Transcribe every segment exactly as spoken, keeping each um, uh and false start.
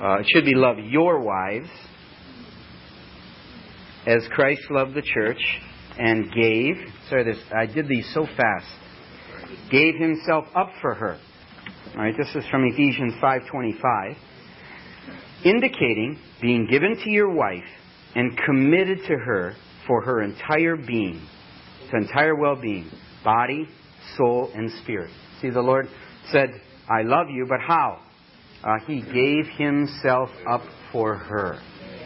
Uh, it should be, love your wives as Christ loved the church and gave, sorry, this, I did these so fast, gave himself up for her. All right, this is from Ephesians five twenty-five. Indicating being given to your wife and committed to her for her entire being, to entire well-being, body, soul, and spirit. See, the Lord said, I love you, but how? Uh, he gave himself up for her.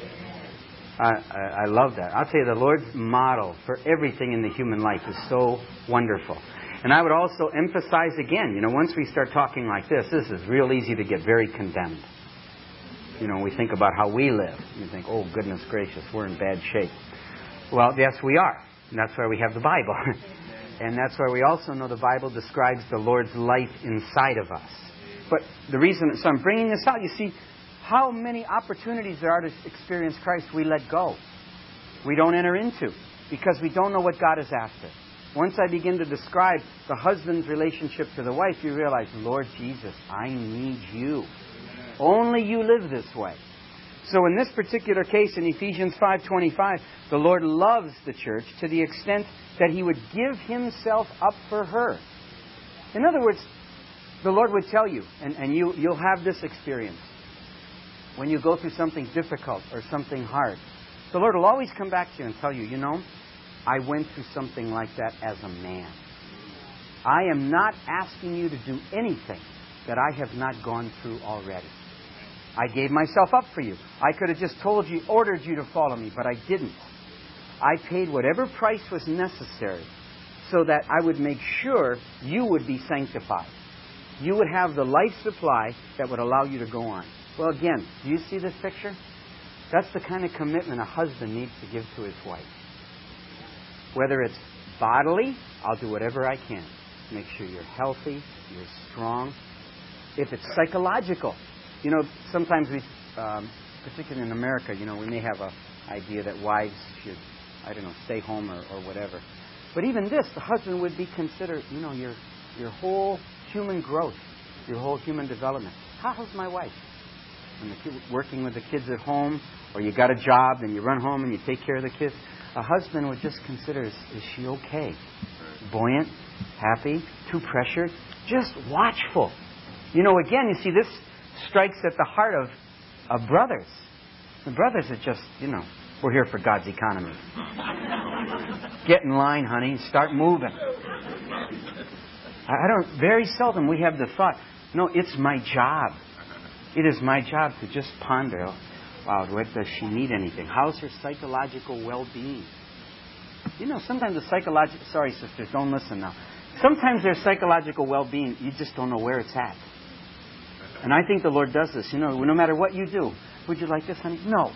I, I, I love that. I'll tell you, the Lord's model for everything in the human life is so wonderful. And I would also emphasize again, you know, once we start talking like this, this is real easy to get very condemned. You know, we think about how we live. You think, oh, goodness gracious, we're in bad shape. Well, yes, we are. And that's why we have the Bible. And that's why we also know the Bible describes the Lord's life inside of us. But the reason, so I'm bringing this out, you see, how many opportunities there are to experience Christ we let go. We don't enter into because we don't know what God is after. Once I begin to describe the husband's relationship to the wife, you realize, Lord Jesus, I need you. Only you live this way. So in this particular case, in Ephesians five twenty-five, the Lord loves the church to the extent that He would give Himself up for her. In other words, the Lord would tell you, and, and you, you'll have this experience, when you go through something difficult or something hard, the Lord will always come back to you and tell you, you know, I went through something like that as a man. I am not asking you to do anything that I have not gone through already. I gave myself up for you. I could have just told you, ordered you to follow me, but I didn't. I paid whatever price was necessary so that I would make sure you would be sanctified. You would have the life supply that would allow you to go on. Well, again, do you see this picture? That's the kind of commitment a husband needs to give to his wife. Whether it's bodily, I'll do whatever I can. Make sure you're healthy, you're strong. If it's psychological, you know, sometimes we, um, particularly in America, you know, we may have an idea that wives should, I don't know, stay home or, or whatever. But even this, the husband would be considered, you know, your your whole human growth, your whole human development. How's my wife? When the kid, working with the kids at home, or you got a job and you run home and you take care of the kids, a husband would just consider, is, is she okay? Buoyant, happy, too pressured, just watchful. You know, again, you see, this strikes at the heart of, of brothers. The brothers are just, you know, we're here for God's economy. Get in line, honey. Start moving. I don't, very seldom we have the thought, no, it's my job. It is my job to just ponder, wow, what, does she need anything? How's her psychological well-being? You know, sometimes the psychological, sorry sisters, don't listen now. Sometimes their psychological well-being, you just don't know where it's at. And I think the Lord does this. You know, no matter what you do, would you like this, honey? No.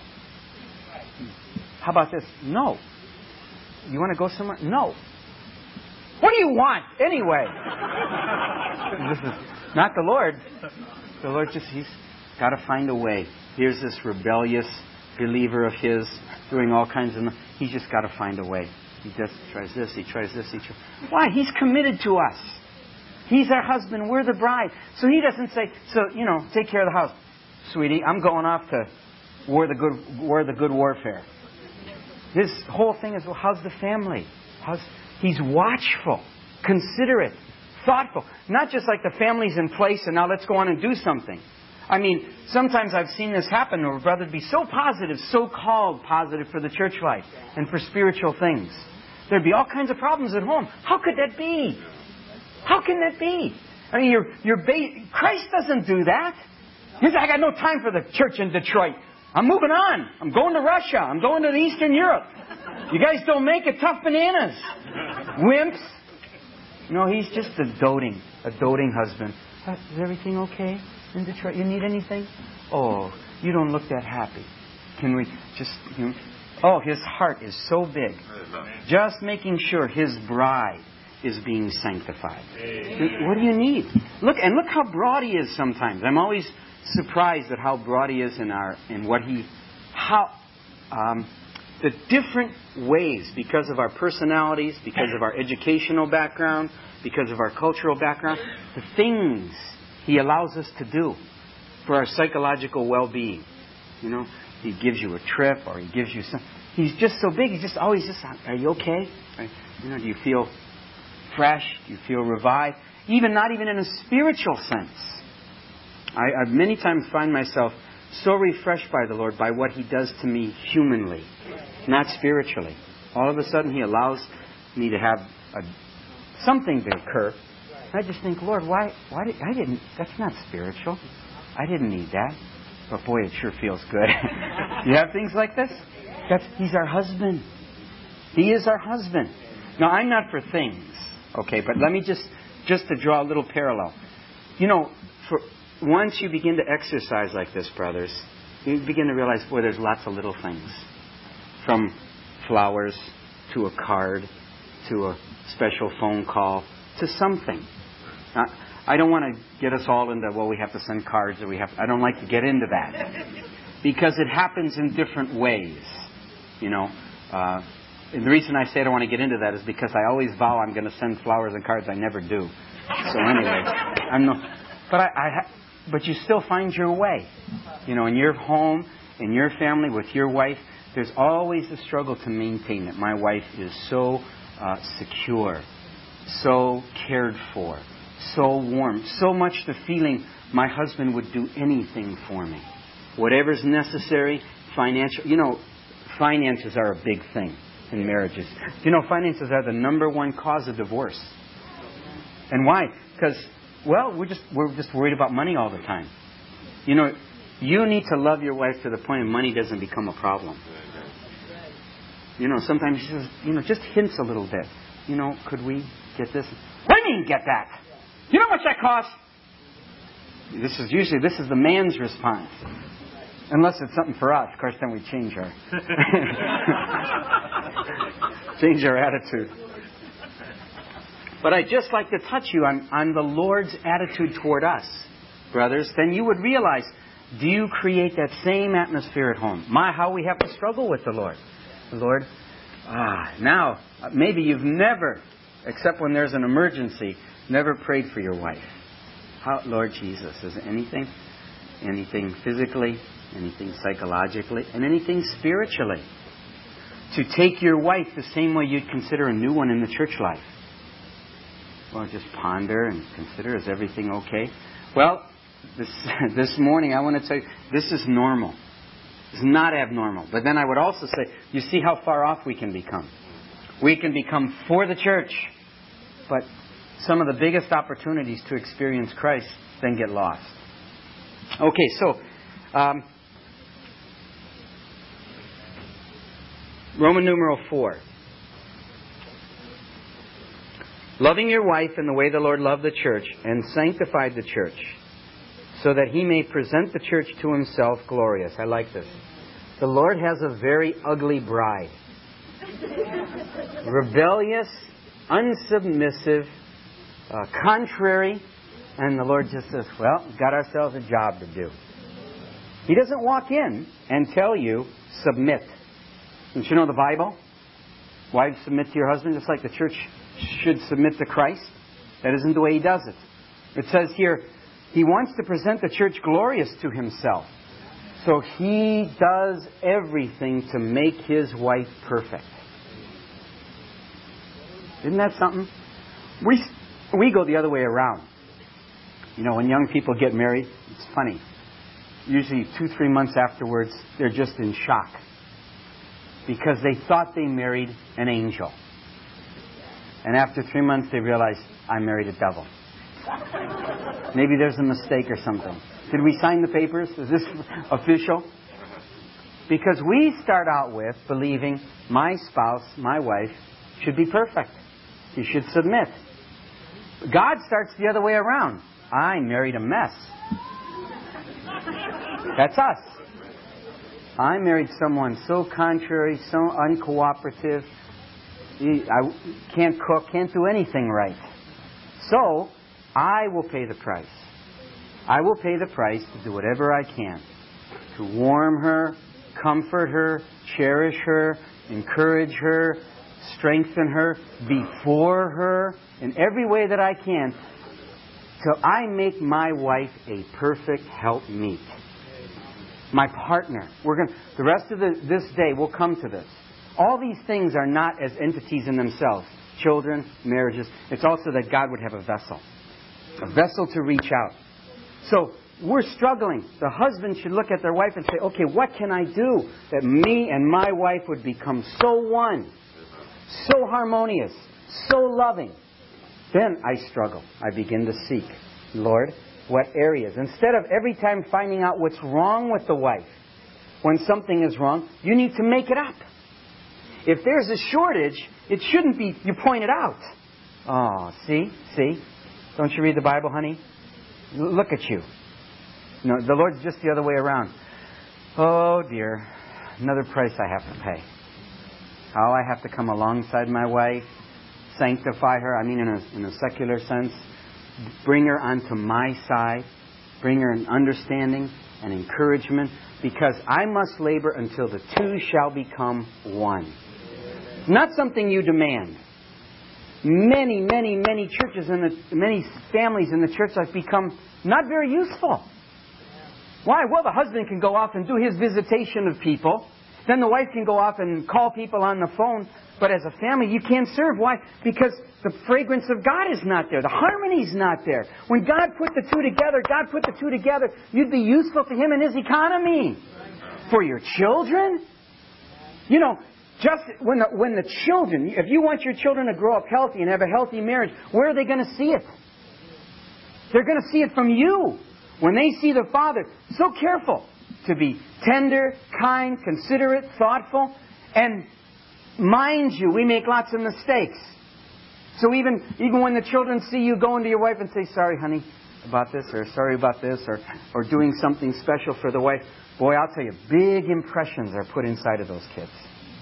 How about this? No. You want to go somewhere? No. What do you want anyway? This is not the Lord. The Lord just, He's got to find a way. Here's this rebellious believer of His doing all kinds of... He's just got to find a way. He just tries this, he tries this, he tries... Why? He's committed to us. He's our husband, we're the bride. So He doesn't say, so, you know, take care of the house. Sweetie, I'm going off to war the good, war the good warfare. His whole thing is, well, how's the family? How's... He's watchful, considerate, thoughtful. Not just like the family's in place and now let's go on and do something. I mean, sometimes I've seen this happen where brothers be so positive, so called positive for the church life and for spiritual things. There'd be all kinds of problems at home. How could that be? How can that be? I mean, you're, you're ba- Christ doesn't do that. He said, I got no time for the church in Detroit. I'm moving on. I'm going to Russia. I'm going to Eastern Europe. You guys don't make it, tough bananas. Wimps. No, he's just a doting, a doting husband. Uh, is everything okay in Detroit? You need anything? Oh, you don't look that happy. Can we just... You know, oh, his heart is so big. Just making sure his bride is being sanctified. What do you need? Look, and look how broad he is sometimes. I'm always surprised at how broad he is in our in what he... how um, the different ways, because of our personalities, because of our educational background, because of our cultural background, the things He allows us to do. for our psychological well-being. You know, He gives you a trip or He gives you some. He's just so big. He's just always just, are you okay? You know, do you feel fresh? Do you feel revived? Even not even in a spiritual sense. I, I many times find myself so refreshed by the Lord by what He does to me humanly, not spiritually. All of a sudden He allows me to have a, something to occur. I just think, Lord, why? Why did I didn't? That's not spiritual. I didn't need that. But boy, it sure feels good. You have things like this? That's He's our husband. He is our husband. Now, I'm not for things, okay, but let me just, just to draw a little parallel. You know, for once you begin to exercise like this, brothers, you begin to realize, boy, there's lots of little things. From flowers, to a card, to a special phone call, to something. Now, I don't want to get us all into, well, we have to send cards, or we have. I don't like to get into that. Because it happens in different ways. You know, uh, and the reason I say I don't want to get into that is because I always vow I'm going to send flowers and cards. I never do. So anyway, I'm no. But I, I ha, but you still find your way. You know, in your home, in your family, with your wife, there's always a struggle to maintain that my wife is so uh, secure, so cared for, so warm, so much the feeling my husband would do anything for me, whatever's necessary. Financial, you know, finances are a big thing in marriages. You know, finances are the number one cause of divorce. And why? Because, well, we're just we're just worried about money all the time. You know, you need to love your wife to the point where money doesn't become a problem. You know, sometimes she says, you know, just hints a little bit. You know, could we get this? What do you mean get that? You know how much that costs? This is usually this is the man's response. Unless it's something for us, of course, then we change our change our attitude. But I'd just like to touch you on, on the Lord's attitude toward us, brothers. Then you would realize, do you create that same atmosphere at home? My, how we have to struggle with the Lord. The Lord, ah, now, maybe you've never, except when there's an emergency, never prayed for your wife. How, Lord Jesus, is there anything? Anything physically, anything psychologically, and anything spiritually. To take your wife the same way you'd consider a new one in the church life. Well, just ponder and consider, is everything okay? Well, this this morning I want to tell you, this is normal. It's not abnormal. But then I would also say, you see how far off we can become. We can become for the church, but some of the biggest opportunities to experience Christ then get lost. Okay, so um, Roman numeral four. Loving your wife in the way the Lord loved the church and sanctified the church, so that He may present the church to Himself glorious. I like this. The Lord has a very ugly bride. Rebellious, unsubmissive, uh, contrary. And the Lord just says, well, we've got ourselves a job to do. He doesn't walk in and tell you, submit. Don't you know the Bible? Wives, submit to your husband, just like the church should submit to Christ. That isn't the way He does it. It says here, He wants to present the church glorious to Himself. So He does everything to make His wife perfect. Isn't that something? We, we go the other way around. You know, when young people get married, it's funny. Usually two, three months afterwards, they're just in shock. Because they thought they married an angel. And after three months, they realize, I married a devil. Maybe there's a mistake or something. Did we sign the papers? Is this official? Because we start out with believing my spouse, my wife, should be perfect. She should submit. God starts the other way around. I married a mess. That's us. I married someone so contrary, so uncooperative. I can't cook, can't do anything right. So, I will pay the price. I will pay the price to do whatever I can to warm her, comfort her, cherish her, encourage her, strengthen her, before her, in every way that I can, till I make my wife a perfect helpmeet. My partner. We're going. The rest of the, this day, we'll come to this. All these things are not as entities in themselves. Children, marriages. It's also that God would have a vessel. A vessel to reach out. So, we're struggling. The husband should look at their wife and say, okay, what can I do that me and my wife would become so one, so harmonious, so loving? Then I struggle. I begin to seek, Lord, what areas? Instead of every time finding out what's wrong with the wife, when something is wrong, you need to make it up. If there's a shortage, it shouldn't be you point it out. Oh, see? See? Don't you read the Bible, honey? Look at you. No, the Lord's just the other way around. Oh, dear. Another price I have to pay. How I have to come alongside my wife, sanctify her, I mean in a, in a secular sense, bring her onto my side, bring her an understanding and encouragement, because I must labor until the two shall become one. Not something you demand. Many, many, many churches and the many families in the church have become not very useful. Why? Well, the husband can go off and do his visitation of people. Then the wife can go off and call people on the phone. But as a family, you can't serve. Why? Because the fragrance of God is not there. The harmony is not there. When God put the two together, God put the two together, you'd be useful to Him in His economy. For your children. You know, just when the, when the children, if you want your children to grow up healthy and have a healthy marriage, where are they going to see it? They're going to see it from you. When they see the father, so careful to be tender, kind, considerate, thoughtful. And mind you, we make lots of mistakes. So even, even when the children see you going to your wife and say, sorry, honey, about this, or sorry about this, or, or doing something special for the wife, boy, I'll tell you, big impressions are put inside of those kids.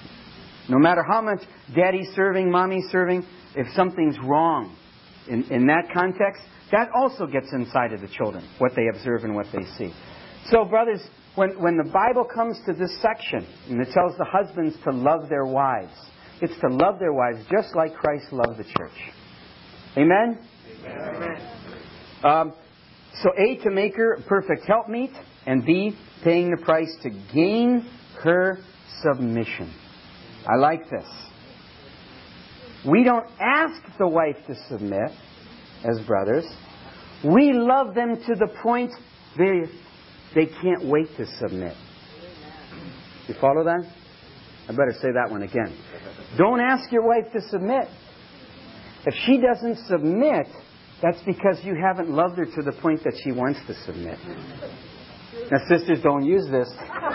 No matter how much daddy's serving, mommy's serving, if something's wrong in, in that context, that also gets inside of the children, what they observe and what they see. So, brothers, when, when the Bible comes to this section, and it tells the husbands to love their wives, it's to love their wives just like Christ loved the church. Amen? Amen. Um, so, A, to make her a perfect helpmeet, and B, paying the price to gain her submission. I like this. We don't ask the wife to submit as brothers. We love them to the point they, they can't wait to submit. You follow that? I better say that one again. Don't ask your wife to submit. If she doesn't submit, that's because you haven't loved her to the point that she wants to submit. Now, sisters, don't use this.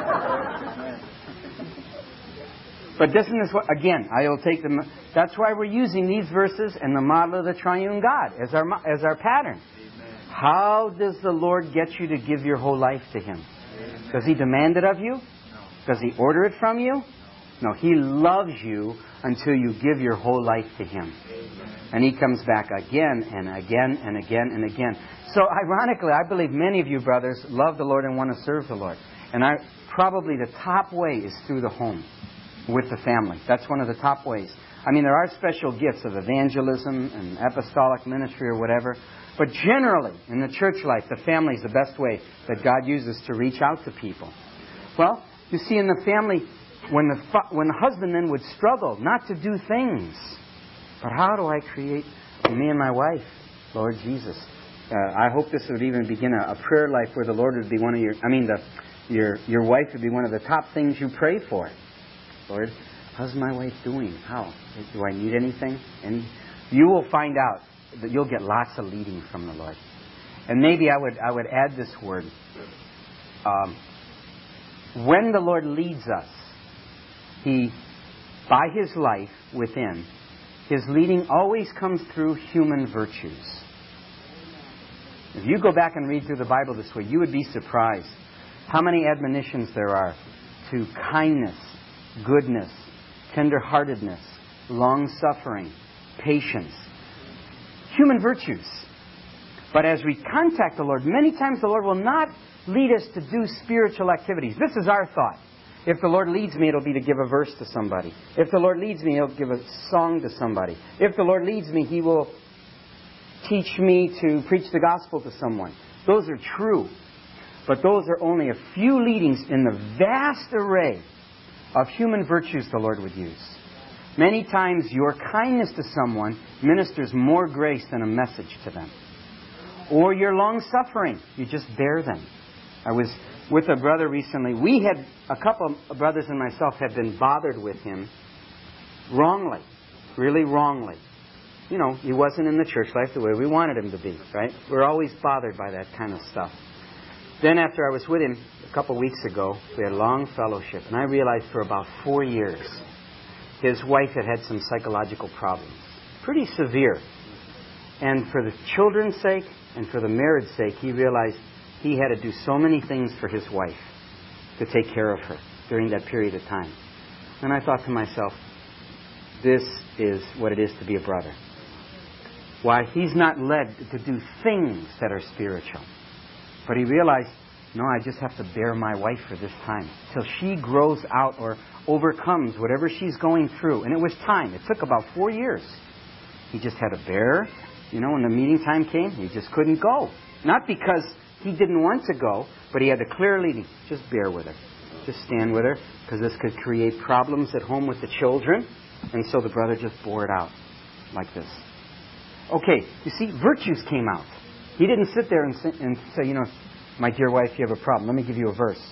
But isn't this what, again, I will take them. That's why we're using these verses and the model of the triune God as our as our pattern. Amen. How does the Lord get you to give your whole life to Him? Amen. Does He demand it of you? No. Does He order it from you? No. No, He loves you until you give your whole life to Him. Amen. And He comes back again and again and again and again. So ironically, I believe many of you brothers love the Lord and want to serve the Lord. And I probably the top way is through the home. With the family. That's one of the top ways. I mean, there are special gifts of evangelism and apostolic ministry or whatever. But generally, in the church life, the family is the best way that God uses to reach out to people. Well, you see, in the family, when the when the husband then would struggle not to do things, but how do I create me and my wife, Lord Jesus? Uh, I hope this would even begin a, a prayer life where the Lord would be one of your. I mean, the your your wife would be one of the top things you pray for. Lord, how's my wife doing? How? Do I need anything? And you will find out that you'll get lots of leading from the Lord. And maybe I would I would add this word. Um, when the Lord leads us, He, by His life within, His leading always comes through human virtues. If you go back and read through the Bible this way, you would be surprised how many admonitions there are to kindness, goodness, tender-heartedness, long-suffering, patience. Human virtues. But as we contact the Lord, many times the Lord will not lead us to do spiritual activities. This is our thought. If the Lord leads me, it'll be to give a verse to somebody. If the Lord leads me, He'll give a song to somebody. If the Lord leads me, He will teach me to preach the gospel to someone. Those are true. But those are only a few leadings in the vast array of human virtues the Lord would use. Many times your kindness to someone ministers more grace than a message to them. Or your long-suffering. You just bear them. I was with a brother recently. We had, a couple of brothers and myself had been bothered with him wrongly. Really wrongly. You know, he wasn't in the church life the way we wanted him to be, right? We're always bothered by that kind of stuff. Then after I was with him a couple of weeks ago, we had a long fellowship, and I realized for about four years his wife had had some psychological problems. Pretty severe. And for the children's sake and for the marriage's sake, he realized he had to do so many things for his wife to take care of her during that period of time. And I thought to myself, this is what it is to be a brother. Why, he's not led to do things that are spiritual. But he realized, no, I just have to bear my wife for this time. Till she grows out or overcomes whatever she's going through. And it was time. It took about four years. He just had to bear. You know, when the meeting time came, he just couldn't go. Not because he didn't want to go, but he had a clear leading. Just bear with her. Just stand with her. Because this could create problems at home with the children. And so the brother just bore it out like this. Okay, you see, virtues came out. He didn't sit there and say, and say, you know, my dear wife, you have a problem. Let me give you a verse.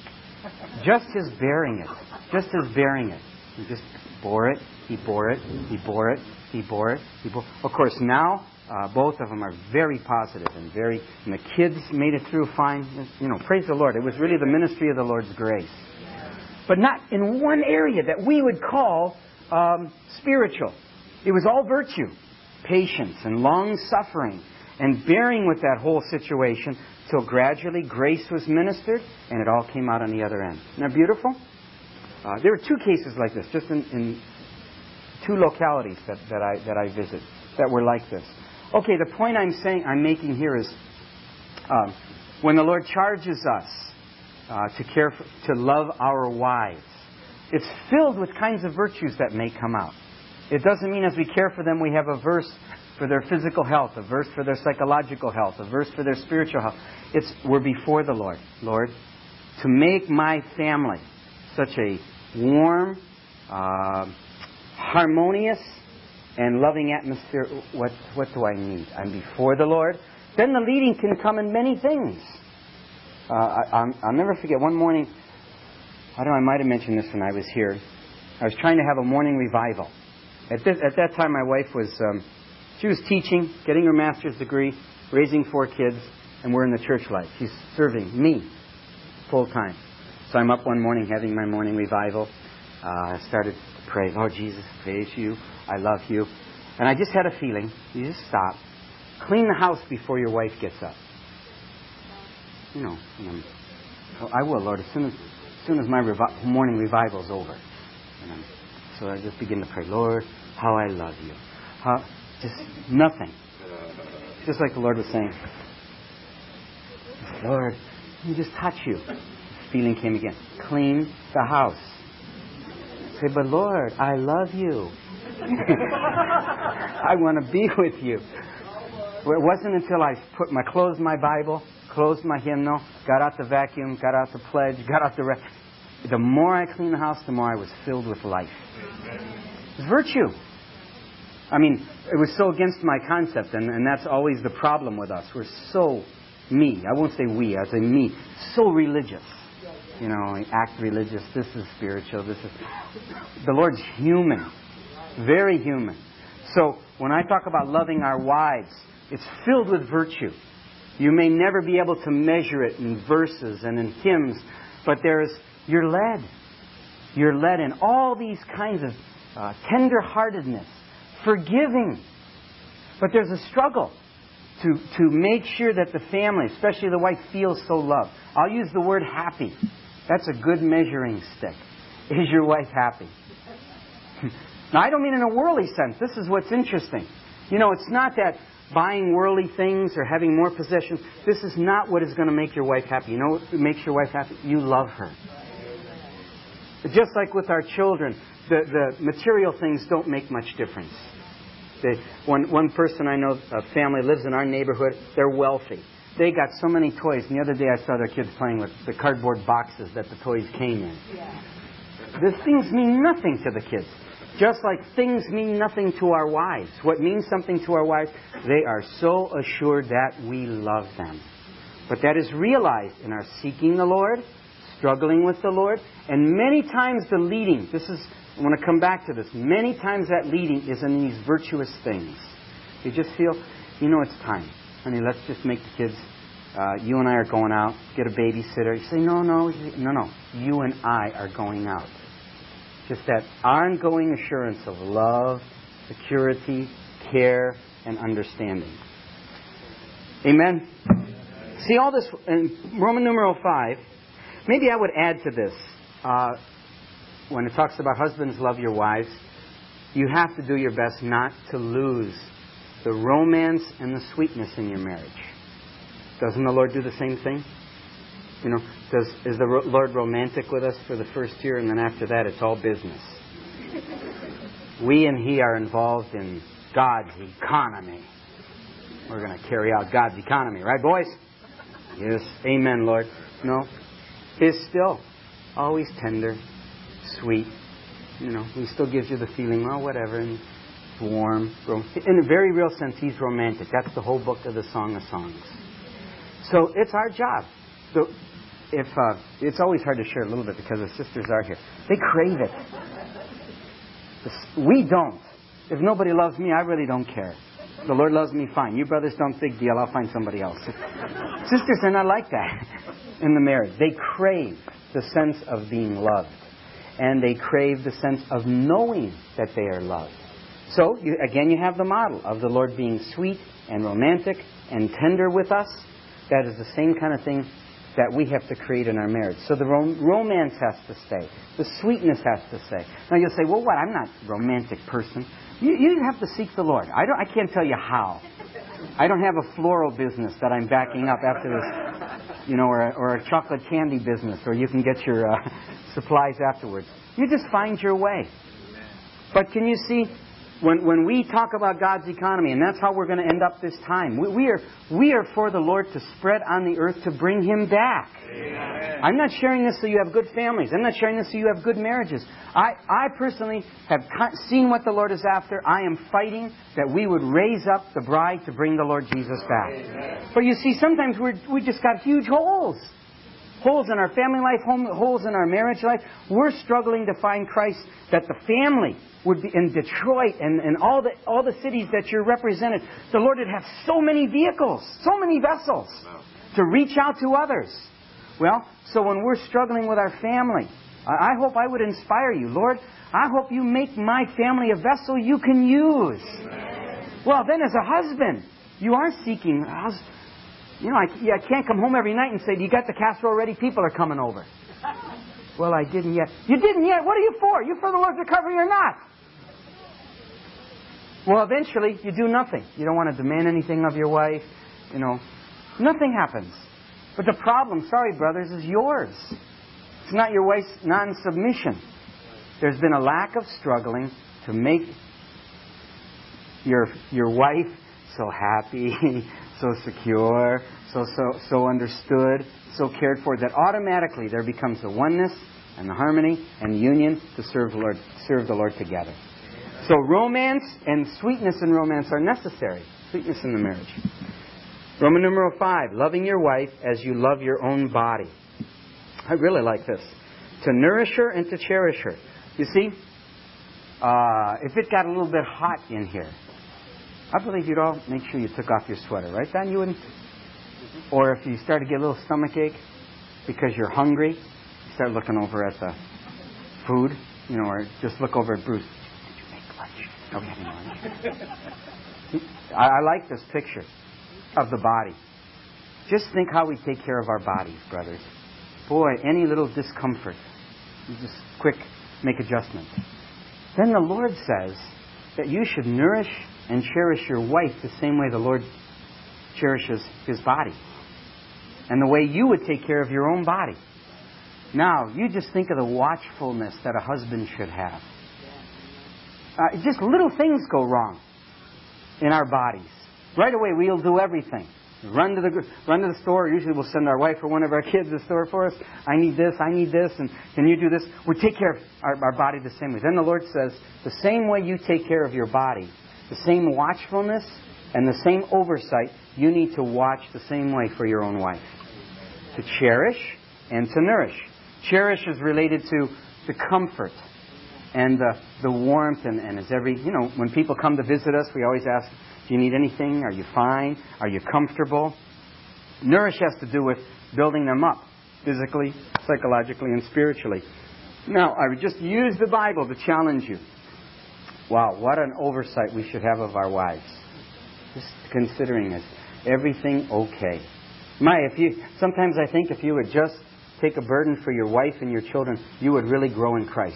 Just his bearing it. Just his bearing it. He just bore it. He bore it. He bore it. He bore it. He bore. Of course, now uh, both of them are very positive and very. And the kids made it through fine. You know, praise the Lord. It was really the ministry of the Lord's grace, but not in one area that we would call um, spiritual. It was all virtue, patience, and long suffering. And bearing with that whole situation till gradually grace was ministered and it all came out on the other end. Isn't that beautiful? Uh, there were two cases like this, just in, in two localities that, that I that I visit that were like this. Okay, the point I'm saying I'm making here is um, when the Lord charges us uh, to care for, to love our wives, it's filled with kinds of virtues that may come out. It doesn't mean as we care for them we have a verse for their physical health, a verse for their psychological health, a verse for their spiritual health. It's we're before the Lord. Lord, to make my family such a warm, uh, harmonious, and loving atmosphere, what what do I need? I'm before the Lord. Then the leading can come in many things. Uh, I, I'll, I'll never forget one morning, I don't know, I might have mentioned this when I was here. I was trying to have a morning revival. At, this, at that time, my wife was... Um, She was teaching, getting her master's degree, raising four kids, and we're in the church life. She's serving me full time. So I'm up one morning having my morning revival. Uh, I started to pray, Lord Jesus, praise you. I love you. And I just had a feeling, you just stop. Clean the house before your wife gets up. You know, and I'm, oh, I will, Lord, as soon as, as, soon as my revi- morning revival is over. And I'm, so I just begin to pray, Lord, how I love you. How... Just nothing. Just like the Lord was saying, Lord, let me just touch you. This feeling came again. Clean the house. Say, but Lord, I love you. I want to be with you. Well, it wasn't until I put my closed my Bible, closed my hymnal, got out the vacuum, got out the pledge, got out the... Re- the more I cleaned the house, the more I was filled with life. It's virtue. I mean, it was so against my concept, and, and that's always the problem with us. We're so me. I won't say we, I say me. So religious. You know, act religious. This is spiritual. This is... The Lord's human. Very human. So, when I talk about loving our wives, it's filled with virtue. You may never be able to measure it in verses and in hymns, but there's... You're led. You're led in all these kinds of uh, tender-heartedness. Forgiving. But there's a struggle to, to make sure that the family, especially the wife, feels so loved. I'll use the word happy. That's a good measuring stick. Is your wife happy? Now, I don't mean in a worldly sense. This is what's interesting. You know, it's not that buying worldly things or having more possessions. This is not what is going to make your wife happy. You know what makes your wife happy? You love her. Just like with our children, the, the material things don't make much difference. They, one, one person I know, a family, lives in our neighborhood. They're wealthy. They got so many toys. And the other day I saw their kids playing with the cardboard boxes that the toys came in. Yeah. The things mean nothing to the kids. Just like things mean nothing to our wives. What means something to our wives? They are so assured that we love them. But that is realized in our seeking the Lord, struggling with the Lord, and many times the leading, this is, I want to come back to this, many times that leading is in these virtuous things. You just feel, you know it's time. Honey, let's just make the kids, uh, you and I are going out, get a babysitter. You say, no, no, no, no, you and I are going out. Just that ongoing assurance of love, security, care, and understanding. Amen? See all this in Roman numeral five. Maybe I would add to this. Uh, when it talks about husbands, love your wives, you have to do your best not to lose the romance and the sweetness in your marriage. Doesn't the Lord do the same thing? You know, does is the Lord romantic with us for the first year, and then after that it's all business? We and He are involved in God's economy. We're going to carry out God's economy, right, boys? Yes, amen, Lord. No, He's still always tender, sweet. You know, He still gives you the feeling, well, whatever, and it's warm. In a very real sense, He's romantic. That's the whole book of the Song of Songs. So it's our job. So if uh, it's always hard to share a little bit because the sisters are here. They crave it. We don't. If nobody loves me, I really don't care. The Lord loves me, fine. You brothers don't, big deal. I'll find somebody else. Sisters are not like that in the marriage. They crave the sense of being loved. And they crave the sense of knowing that they are loved. So, you, again, you have the model of the Lord being sweet and romantic and tender with us. That is the same kind of thing that we have to create in our marriage. So the rom- romance has to stay. The sweetness has to stay. Now you'll say, well, what? I'm not a romantic person. You, you have to seek the Lord. I don't. I can't tell you how. I don't have a floral business that I'm backing up after this, you know, or a, or a chocolate candy business where you can get your uh, supplies afterwards. You just find your way. But can you see, when when we talk about God's economy, and that's how we're going to end up this time, we, we are we are for the Lord to spread on the earth to bring Him back. Amen. I'm not sharing this so you have good families. I'm not sharing this so you have good marriages. I, I personally have seen what the Lord is after. I am fighting that we would raise up the bride to bring the Lord Jesus back. Amen. But you see, sometimes we're, we just got huge holes. Holes in our family life, holes in our marriage life. We're struggling to find Christ, that the family would be in Detroit and, and all the all the cities that you're represented. The Lord would have so many vehicles, so many vessels to reach out to others. Well, so when we're struggling with our family, I hope I would inspire you. Lord, I hope you make my family a vessel you can use. Well, then as a husband, you are seeking... You know, I, yeah, I can't come home every night and say, you got the casserole ready? People are coming over. Well, I didn't yet. You didn't yet? What are you for? You for the Lord's recovery or not? Well, eventually, you do nothing. You don't want to demand anything of your wife. You know, nothing happens. But the problem, sorry, brothers, is yours. It's not your wife's non-submission. There's been a lack of struggling to make your your wife so happy, so secure, so so so understood, so cared for, that automatically there becomes the oneness and the harmony and the union to serve the Lord, serve the Lord together. So romance and sweetness in romance are necessary. Sweetness in the marriage. Roman numeral five, loving your wife as you love your own body. I really like this. To nourish her and to cherish her. You see, uh, if it got a little bit hot in here, I believe you'd all make sure you took off your sweater, right, Don? You wouldn't? Or if you start to get a little stomach ache because you're hungry, you start looking over at the food, you know, or just look over at Bruce. Did you make lunch? Are we having lunch? I, I like this picture of the body. Just think how we take care of our bodies, brothers. Boy, any little discomfort, you just quick make adjustments. Then the Lord says that you should nourish and cherish your wife the same way the Lord cherishes His body. And the way you would take care of your own body. Now, you just think of the watchfulness that a husband should have. Uh, just little things go wrong. in our bodies. Right away, we'll do everything. Run to the run to the store. Usually we'll send our wife or one of our kids to the store for us. I need this, I need this, and can you do this? We take care of our, our body the same way. Then the Lord says, the same way you take care of your body, the same watchfulness and the same oversight, you need to watch the same way for your own wife. To cherish and to nourish. Cherish is related to the comfort and the, the warmth, and, and as every, you know, when people come to visit us, we always ask, do you need anything? Are you fine? Are you comfortable? Nourish has to do with building them up, physically, psychologically, and spiritually. Now, I would just use the Bible to challenge you. Wow, what an oversight we should have of our wives. Just considering this. Everything okay. My, if you, sometimes I think if you would just take a burden for your wife and your children, you would really grow in Christ.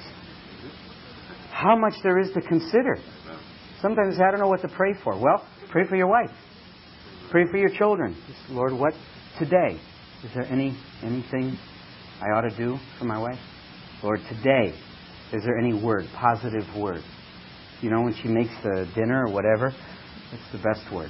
How much there is to consider. Sometimes I don't know what to pray for. Well, pray for your wife. Pray for your children. Just, Lord, what today? Is there any anything I ought to do for my wife? Lord, today, is there any word, positive word? You know, when she makes the dinner or whatever, that's the best word.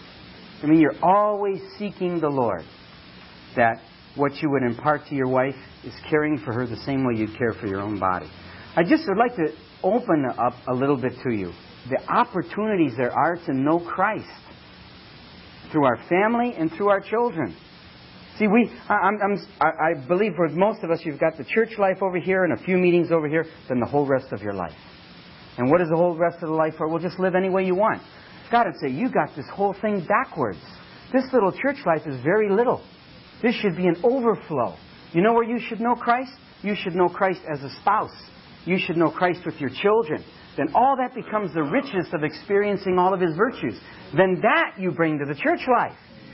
I mean, you're always seeking the Lord. That what you would impart to your wife is caring for her the same way you'd care for your own body. I just would like to open up a little bit to you. The opportunities there are to know Christ through our family and through our children. See, we, I, I'm, I'm, I believe for most of us, you've got the church life over here and a few meetings over here, then the whole rest of your life. And what is the whole rest of the life for? Well, just live any way you want. God would say, you got this whole thing backwards. This little church life is very little. This should be an overflow. You know where you should know Christ? You should know Christ as a spouse. You should know Christ with your children. Then all that becomes the richest of experiencing all of His virtues. Then that you bring to the church life.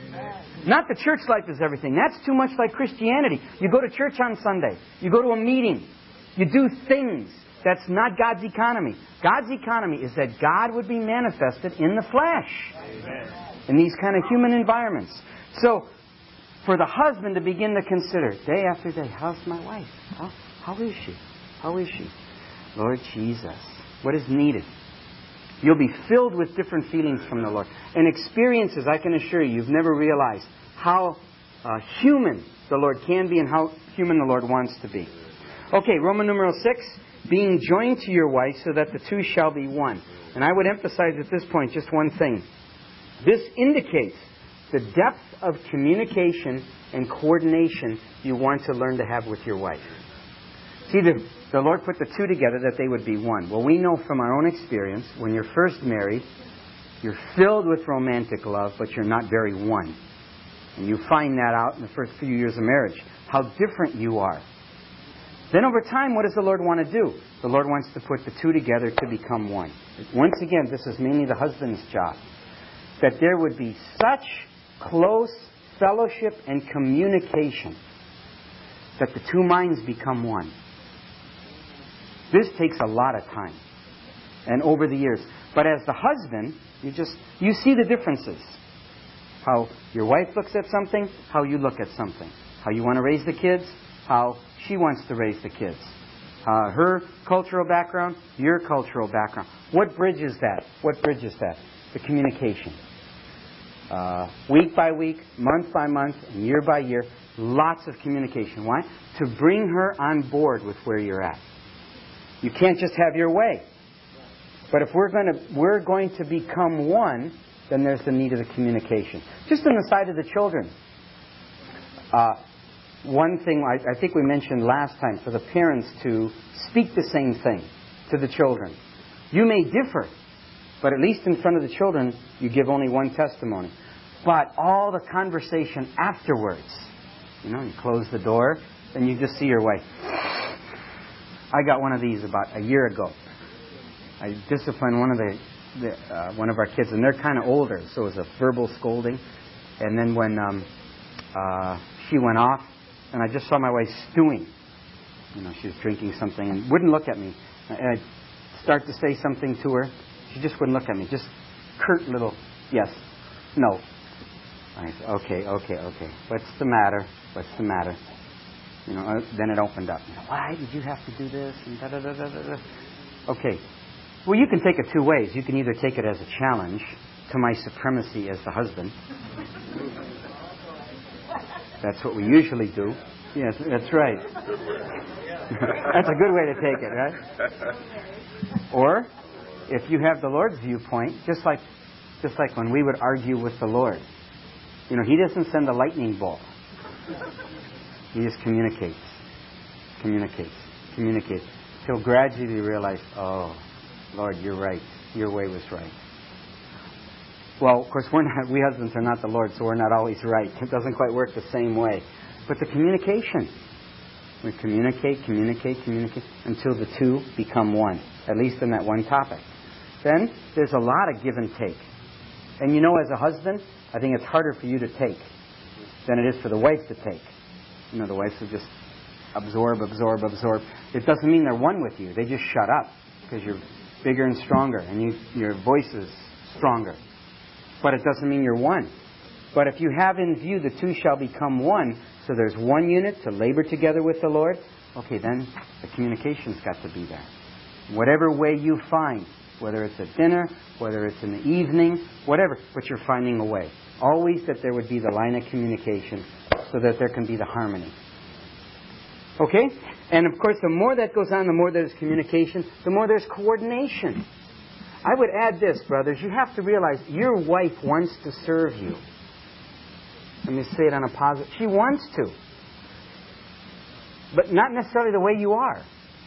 Not the church life is everything. That's too much like Christianity. You go to church on Sunday. You go to a meeting. You do things. That's not God's economy. God's economy is that God would be manifested in the flesh. Amen. In these kind of human environments. So, for the husband to begin to consider, day after day, how's my wife? How, how is she? How is she? Lord Jesus, what is needed? You'll be filled with different feelings from the Lord. And experiences, I can assure you, you've never realized how uh, human the Lord can be and how human the Lord wants to be. Okay, Roman numeral six, being joined to your wife so that the two shall be one. And I would emphasize at this point just one thing. This indicates the depth of communication and coordination you want to learn to have with your wife. See, the, the Lord put the two together that they would be one. Well, we know from our own experience, when you're first married, you're filled with romantic love, but you're not very one. And you find that out in the first few years of marriage, how different you are. Then over time, what does the Lord want to do? The Lord wants to put the two together to become one. Once again, this is mainly the husband's job. That there would be such close fellowship and communication that the two minds become one. This takes a lot of time and over the years. But as the husband, you just you see the differences. How your wife looks at something, how you look at something. How you want to raise the kids, how she wants to raise the kids. Uh, her cultural background, your cultural background. What bridges that? What bridges that? The communication. Uh, week by week, month by month, and year by year, lots of communication. Why? To bring her on board with where you're at. You can't just have your way. But if we're going to we're going to become one, then there's the need of the communication. Just on the side of the children. Uh, one thing I, I think we mentioned last time, for the parents to speak the same thing to the children. You may differ, but at least in front of the children, you give only one testimony. But all the conversation afterwards, you know, you close the door, and you just see your wife. I got one of these about a year ago. I disciplined one of the, the uh, one of our kids, and they're kind of older, so it was a verbal scolding. And then when um, uh, she went off, and I just saw my wife stewing. You know, she was drinking something and wouldn't look at me. And I'd start to say something to her. She just wouldn't look at me. Just curt little, yes, no. I said, okay, okay, okay. What's the matter? What's the matter? You know, then it opened up. You know, why did you have to do this? And da da da da da. Okay. Well, you can take it two ways. You can either take it as a challenge to my supremacy as the husband. That's what we usually do. Yes, that's right. That's a good way to take it, right? Or, if you have the Lord's viewpoint, just like just like when we would argue with the Lord, you know, He doesn't send a lightning bolt. He just communicates, communicates, communicates, till gradually realize, oh, Lord, you're right. Your way was right. Well, of course, we're not, we husbands are not the Lord, so we're not always right. It doesn't quite work the same way. But the communication. We communicate, communicate, communicate, until the two become one, at least in that one topic. Then, there's a lot of give and take. And you know, as a husband, I think it's harder for you to take than it is for the wife to take. You know, the wife will just absorb, absorb, absorb. It doesn't mean they're one with you. They just shut up because you're bigger and stronger, and you, your voice is stronger. But it doesn't mean you're one. But if you have in view the two shall become one, so there's one unit to labor together with the Lord, okay, then the communication's got to be there. Whatever way you find, whether it's at dinner, whether it's in the evening, whatever, but you're finding a way. Always that there would be the line of communication so that there can be the harmony. Okay? And of course, the more that goes on, the more there's communication, the more there's coordination. I would add this, brothers. You have to realize your wife wants to serve you. Let me say it on a positive. She wants to. But not necessarily the way you are.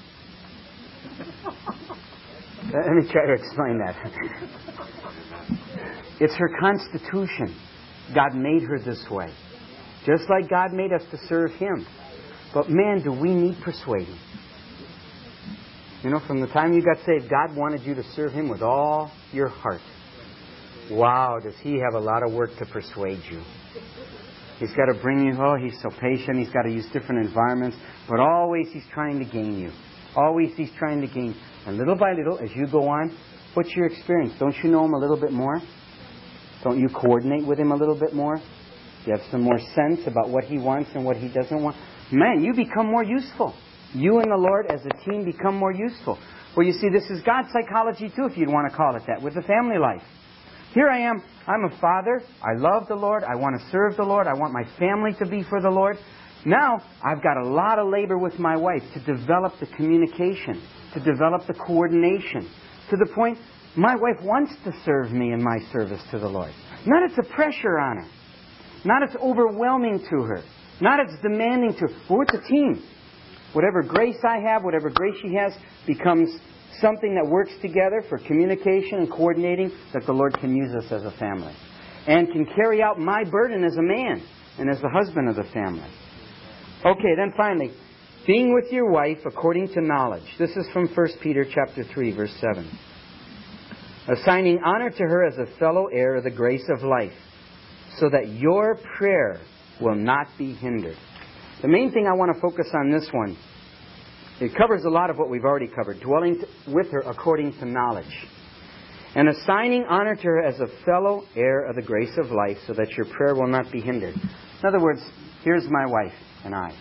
Let me try to explain that. It's her constitution. God made her this way. Just like God made us to serve Him. But man, do we need persuading. You know, from the time you got saved, God wanted you to serve Him with all your heart. Wow, does He have a lot of work to persuade you. He's got to bring you, oh, He's so patient. He's got to use different environments. But always He's trying to gain you. Always He's trying to gain. And little by little, as you go on, what's your experience? Don't you know Him a little bit more? Don't you coordinate with Him a little bit more? You have some more sense about what He wants and what He doesn't want. Man, you become more useful. You and the Lord as a team become more useful. Well, you see, this is God's psychology too, if you'd want to call it that, with the family life. Here I am. I'm a father. I love the Lord. I want to serve the Lord. I want my family to be for the Lord. Now, I've got a lot of labor with my wife to develop the communication, to develop the coordination, to the point my wife wants to serve me in my service to the Lord. Not it's a pressure on her. Not it's overwhelming to her. Not it's demanding to her. Well, it's a team. Whatever grace I have, whatever grace she has, becomes something that works together for communication and coordinating that the Lord can use us as a family. And can carry out my burden as a man and as the husband of the family. Okay, then finally, being with your wife according to knowledge. This is from First Peter chapter three, verse seven. Assigning honor to her as a fellow heir of the grace of life, so that your prayer will not be hindered. The main thing I want to focus on this one, it covers a lot of what we've already covered. Dwelling with her according to knowledge. And assigning honor to her as a fellow heir of the grace of life, so that your prayer will not be hindered. In other words, here's my wife and I.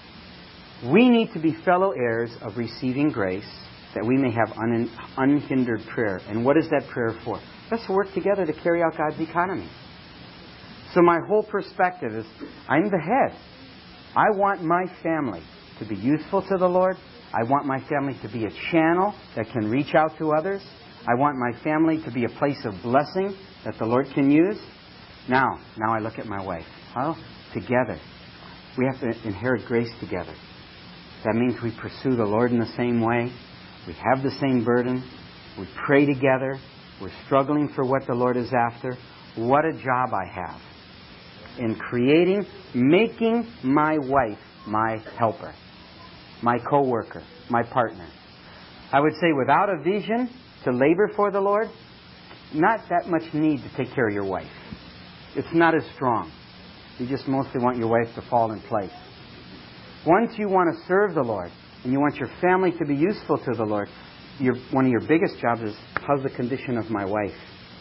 We need to be fellow heirs of receiving grace, that we may have un- unhindered prayer. And what is that prayer for? Let's work together to carry out God's economy. So my whole perspective is, I'm the head. I want my family to be useful to the Lord. I want my family to be a channel that can reach out to others. I want my family to be a place of blessing that the Lord can use. Now, now I look at my wife. Well, together. We have to inherit grace together. That means we pursue the Lord in the same way. We have the same burden. We pray together. We're struggling for what the Lord is after. What a job I have in creating, making my wife my helper, my co-worker, my partner. I would say without a vision to labor for the Lord, not that much need to take care of your wife. It's not as strong. You just mostly want your wife to fall in place. Once you want to serve the Lord and you want your family to be useful to the Lord, your, one of your biggest jobs is, how's the condition of my wife?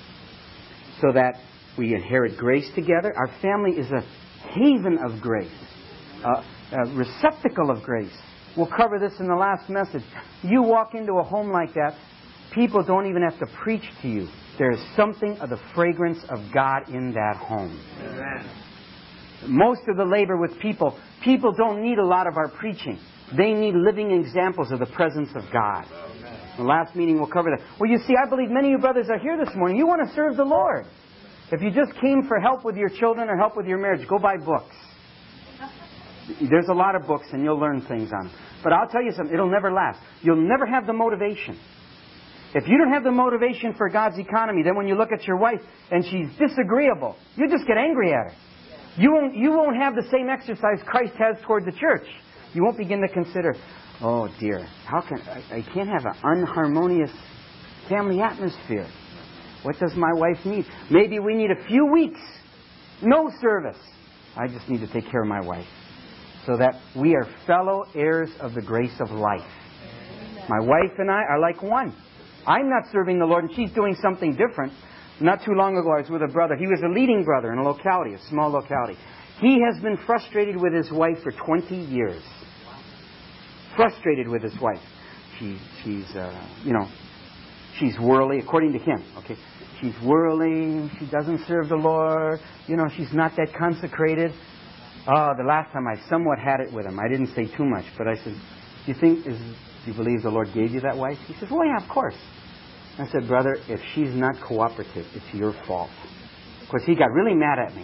So that we inherit grace together. Our family is a haven of grace, a, a receptacle of grace. We'll cover this in the last message. You walk into a home like that, People don't even have to preach to you. There is something of the fragrance of God in that home. Amen. Most of the labor with people, people don't need a lot of our preaching. They need living examples of the presence of God. The last meeting we'll cover that. Well, you see, I believe many of you brothers are here this morning. You want to serve the Lord. If you just came for help with your children or help with your marriage, go buy books. There's a lot of books and you'll learn things on them. But I'll tell you something, it'll never last. You'll never have the motivation. If you don't have the motivation for God's economy, then when you look at your wife and she's disagreeable, you just get angry at her. You won't, you won't have the same exercise Christ has toward the church. You won't begin to consider, oh dear, how can I, I can't have an unharmonious family atmosphere. What does my wife need? Maybe we need a few weeks, no service. I just need to take care of my wife. So that we are fellow heirs of the grace of life. My wife and I are like one. I'm not serving the Lord and she's doing something different. Not too long ago I was with a brother. He was a leading brother in a locality, a small locality. He has been frustrated with his wife for twenty years. Frustrated with his wife. She, she's, uh, you know, she's worldly, according to him. Okay, she's worldly. She doesn't serve the Lord. You know, she's not that consecrated. Oh, the last time I somewhat had it with him. I didn't say too much, but I said, "Do you think is do you believe the Lord gave you that wife?" He says, "Well, yeah, of course." I said, "Brother, if she's not cooperative, it's your fault." Of course, he got really mad at me.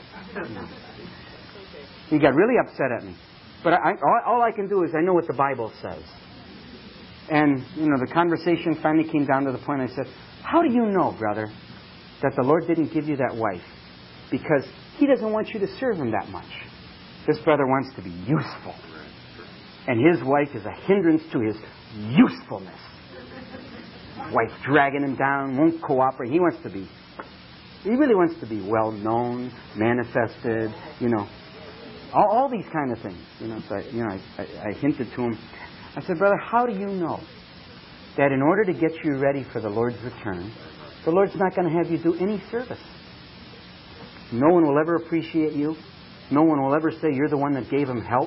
He got really upset at me. But I, all, all I can do is I know what the Bible says. And, you know, the conversation finally came down to the point I said, "How do you know, brother, that the Lord didn't give you that wife? Because He doesn't want you to serve Him that much. This brother wants to be useful. And his wife is a hindrance to his usefulness. Wife dragging him down, won't cooperate. He wants to be, he really wants to be well known, manifested, you know, all, all these kind of things. You know, so I, you know, I, I, I hinted to him. I said, "Brother, how do you know that in order to get you ready for the Lord's return, the Lord's not going to have you do any service? No one will ever appreciate you. No one will ever say you're the one that gave him help.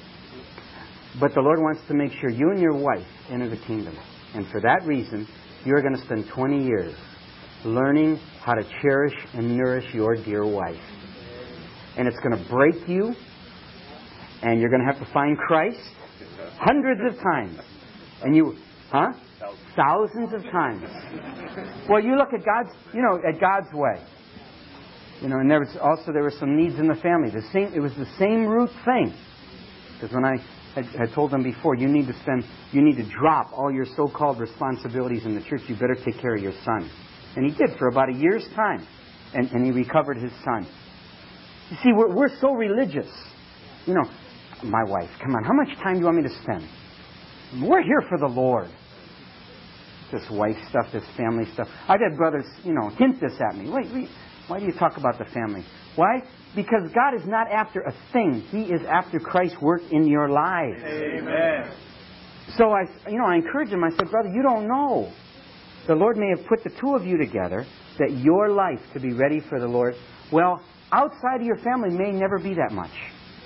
But the Lord wants to make sure you and your wife enter the kingdom. And for that reason, you're going to spend twenty years learning how to cherish and nourish your dear wife. And it's going to break you. And you're going to have to find Christ hundreds of times. And you, huh? Thousands of times. Well, you look at God's, you know, at God's way. You know, and there was also, there were some needs in the family. The same, it was the same root thing. Because when I had, had told them before, you need to spend, you need to drop all your so-called responsibilities in the church. You better take care of your son. And he did for about a year's time. And, and he recovered his son. You see, we're, we're so religious. You know, my wife, come on, how much time do you want me to spend? We're here for the Lord. This wife stuff, this family stuff. I've had brothers, you know, hint this at me. Wait, wait, why do you talk about the family? Why? Because God is not after a thing. He is after Christ's work in your lives. Amen. So I, you know, I encourage him. I said, "Brother, you don't know. The Lord may have put the two of you together that your life to be ready for the Lord, well, outside of your family may never be that much.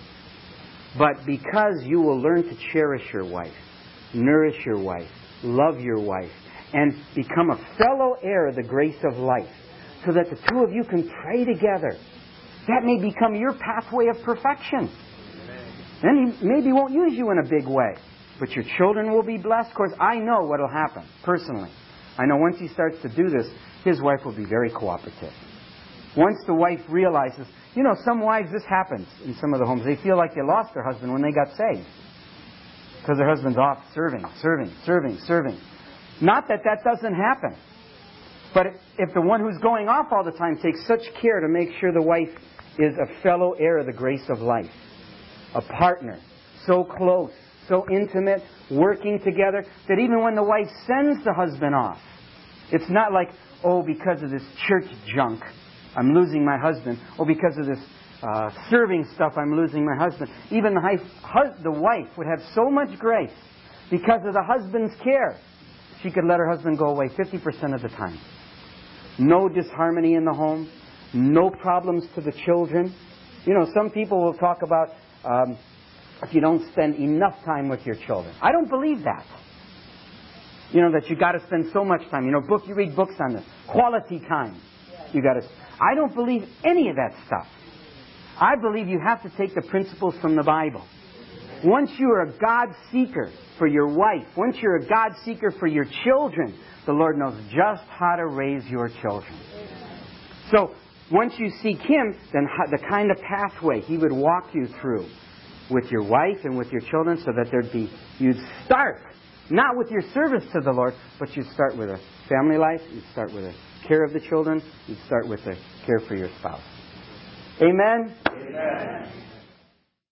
But because you will learn to cherish your wife, nourish your wife, love your wife, and become a fellow heir of the grace of life, so that the two of you can pray together, that may become your pathway of perfection. Then He maybe won't use you in a big way, but your children will be blessed. Of course, I know what will happen, personally. I know once he starts to do this, his wife will be very cooperative. Once the wife realizes, you know, some wives, this happens in some of the homes. They feel like they lost their husband when they got saved. Because their husband's off serving, serving, serving, serving. Not that that doesn't happen. But if the one who's going off all the time takes such care to make sure the wife is a fellow heir of the grace of life, a partner, so close, so intimate, working together, that even when the wife sends the husband off, it's not like, oh, because of this church junk, I'm losing my husband. Or because of this uh, serving stuff, I'm losing my husband. Even the, hus- the wife would have so much grace because of the husband's care. She could let her husband go away fifty percent of the time. No disharmony in the home. No problems to the children. You know, some people will talk about um, if you don't spend enough time with your children. I don't believe that. You know, that you got to spend so much time. You know, book you read books on this. Quality time. You got to. I don't believe any of that stuff. I believe you have to take the principles from the Bible. Once you are a God seeker for your wife, once you're a God seeker for your children, the Lord knows just how to raise your children. So, once you seek Him, then the kind of pathway He would walk you through with your wife and with your children, so that there'd be, you'd start, not with your service to the Lord, but you'd start with a family life, you'd start with a care of the children, you'd start with a care for your spouse. Amen? Amen.